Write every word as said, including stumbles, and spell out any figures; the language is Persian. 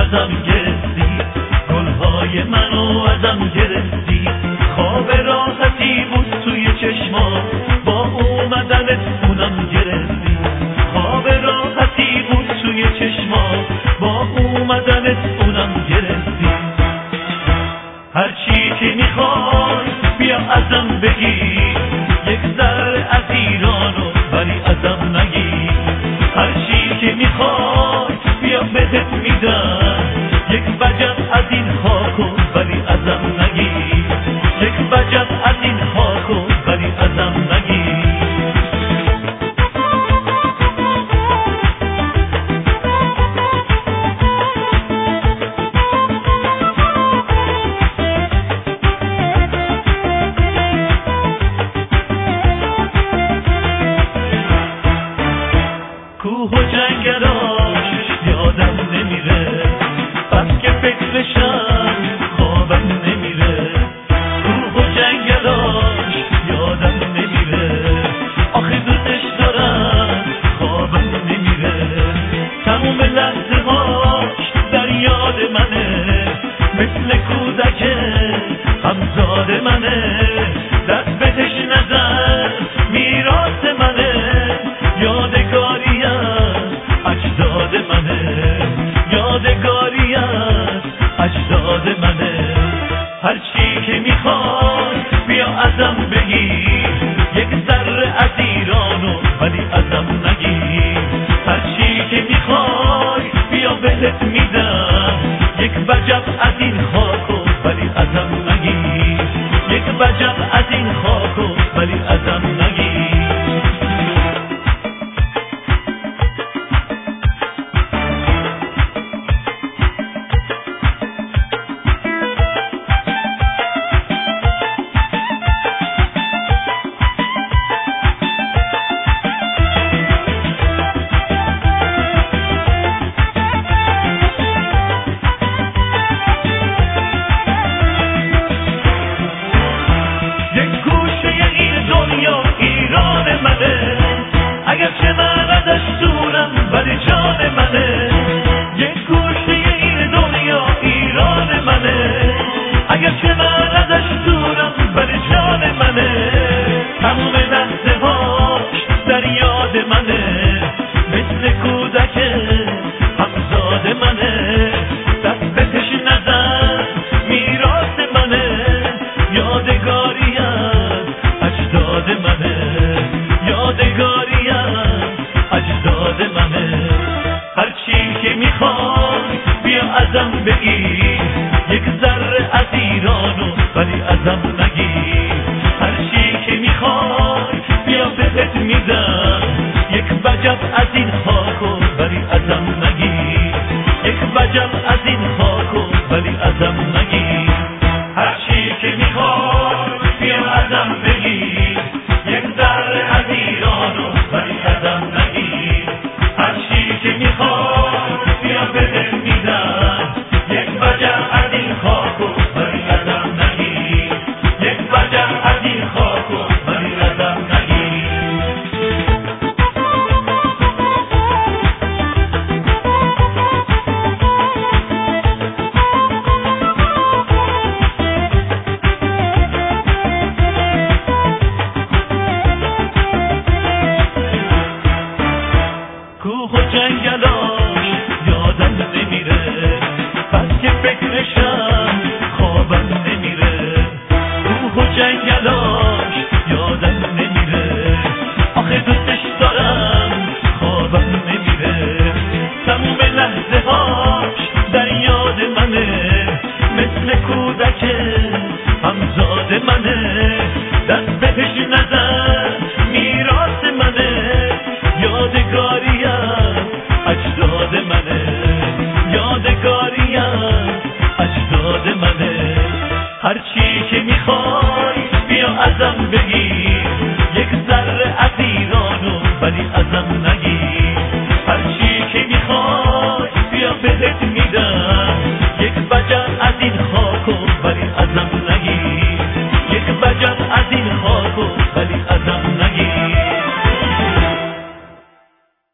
ازم گرفتی، گلهای منو ازم گرفتی. خواب راحتی بود توی چشمات، با اومدنت اونم گرفتی. خواب راحتی بود توی چشمات، با اومدنت اونم گرفتی. هر چی که میخوای بیا ازم بگیر، یک ذره از ایرانو ولی ازم نگیر. هر چی که میخوای بیا بهت میدم، یک وجب از این خاکو ولی ازم نگیر. یک وجب از این خاکو ولی ازم نگیر. کوه و جنگلاش یادم نمیره، بس که فکرشم خوابم نمیره. کوه و جنگلاش یادم نمیره، آخه دوستش دارم خوابم نمیره. تموم لحظه هاش در یاد منه، مثل کودک همزاد منه. دست بهش نزن میراث منه، یادگاری از اجداد منه، یادگاری از اجداد منه. هر چی که میخوای بیا ازم بگیر، یک ذره از ایرانو ولی ازم نگیر. هر چی که میخوای بیا بهت میدم، یک وجب از این خاکو ولی ازم نگیر. یک وجب از این خاکو ولی ازم نگیر. اگرچه من ازش دورم ولی جان منه، یک گوشه این دنیا ایران منه. اگرچه من ازش دورم ولی جان منه، تموم لحظه هاش در یاد منه، مثل کودک همزاد منه. دست بهش نزن میراث منه، یادگاری از اجداد منه، یادگاری از اجداد منه. هر چی که میخوای بیا ازم بگیر، یک ذره از ایرانو ولی ازم نگیر. هر چی که میخوای بیا بهت میدم، یک وجب از این خاکو ولی ازم نگیر. یک وجب از این خاکو ولی ازم نگیر. هر چی که میخوای بیا ازم بگیر، یک ذره از ایرانو ولی ازم نگیر. هر چی که میخوای بیا بهت میدم، یک وجب از این خاکو ولی ازم نگیر. یک وجب از این خاکو ولی ازم نگیر. کوه و جنگلاش یادم نمیره، بس که فکرشم خوابم نمیره. کوه و جنگلاش یادم نمیره، آخه دوستش دارم خوابم نمیره. تموم لحظه هاش در یاد منه، مثل کودک همزاد منه. دست بهش نزن میراث منه، یادگاری از اجداد منه، یادگاری از اجداد منه. هر چی که میخوای بیا ازم بگیر، یک ذره از ایرانو ولی ازم نگیر. هر چی که میخوای بیا بهت میدم، یک وجب از این خاکو ولی ازم نگیر. یک وجب از این خاکو ولی ازم